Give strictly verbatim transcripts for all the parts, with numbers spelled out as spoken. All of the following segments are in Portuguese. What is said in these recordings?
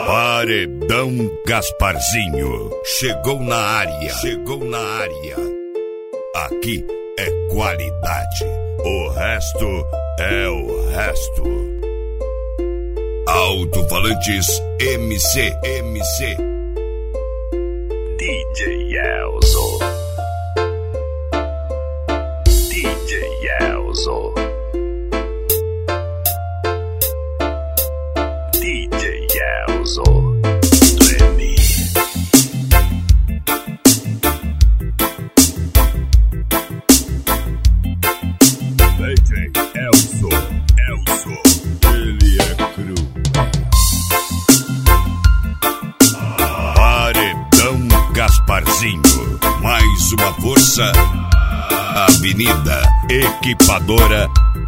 Paredão Gasparzinho. Chegou na área. Chegou na área. Aqui é qualidade. O resto é o resto. Alto-falantes M C, M C. D J Elzo. D J Elzo. D J Elzo. Treme. D J Elzo. Elzo. Ele é cru. Paredão Gasparzinho. Mais uma força. Avenida Equipadora.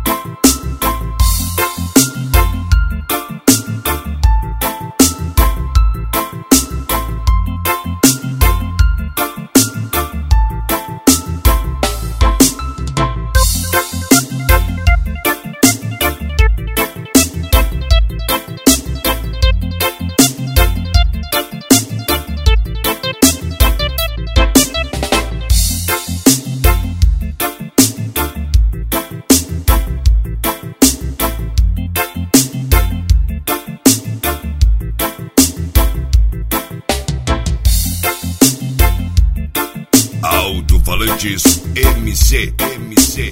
Alto-falantes M C, M C.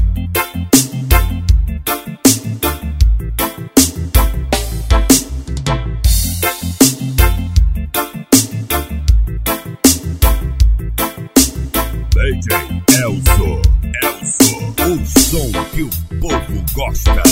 D J Elzo, Elzo. O som que o povo gosta.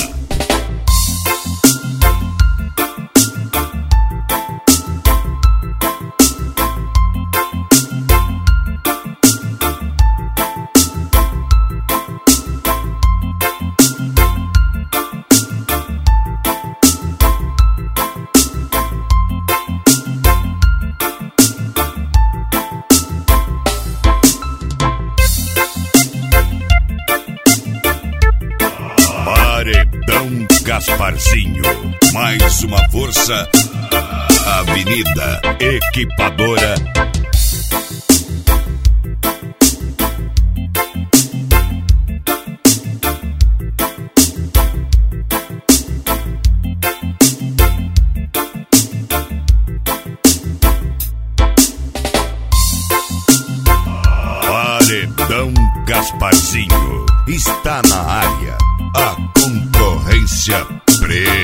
Paredão Gasparzinho. Mais uma força. Avenida Equipadora. Paredão Gasparzinho está na área. A concorrência preta.